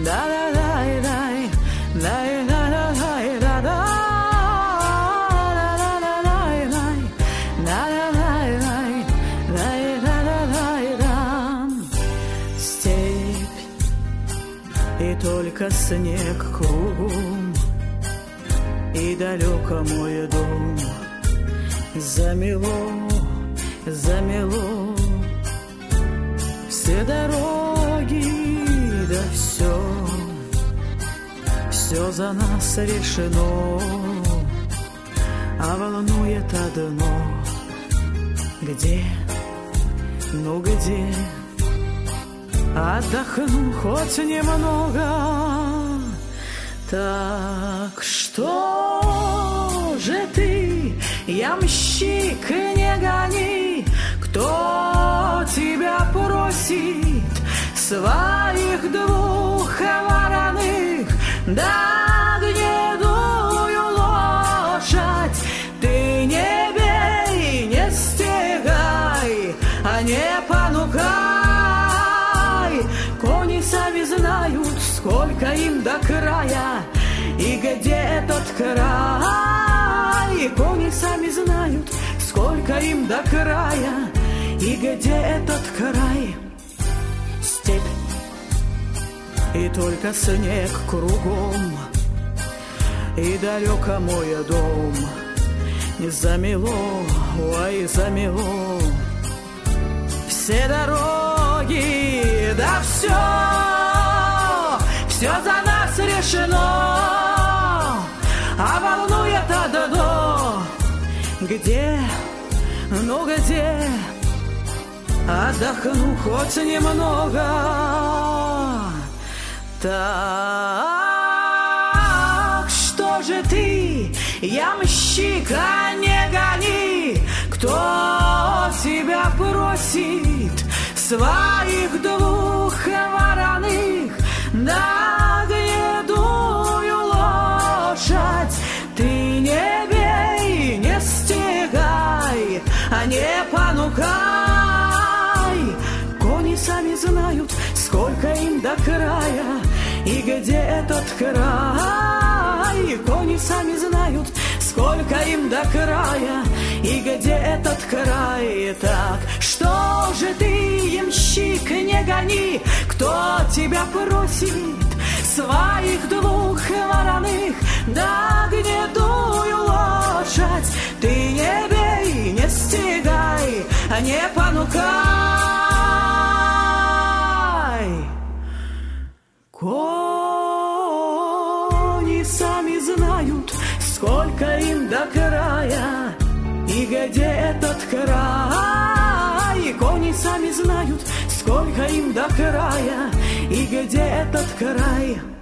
Степь и только снег кругом, и далеко мой дом. Замело, замело все дороги, да все за нас решено. А волнует одно: где, ну где отдохну хоть немного. Так что же ты, ямщик, не гони? Кто тебя просит своих двух вороных? Да гнедую лошадь ты не бей, не стегай, а не понукай. Кони сами знают, сколько им до края, и где этот край. Кони сами знают, сколько им до края, и где этот край. Степь и только снег кругом, и далеко мой дом. Замело, ой, замело все дороги, да все за нас решено. А волнует одно: где, ну где отдохну хоть немного. Так что же ты, ямщика, не гони? Кто тебя просит своих двух вороных? Да гнедую лошадь ты не бей, не стегай, а не понукай. Кони сами знают, сколько им до края, и где этот край. Кони сами знают, сколько им до края, и где этот край. Так что же ты, ямщик, не гони? Кто тебя просит своих двух вороных? Да гнедую лошадь ты не бей, не стегай, а не понукай. Кони сами знают, сколько им до края, и где этот край. Кони сами знают, сколько им до края, и где этот край.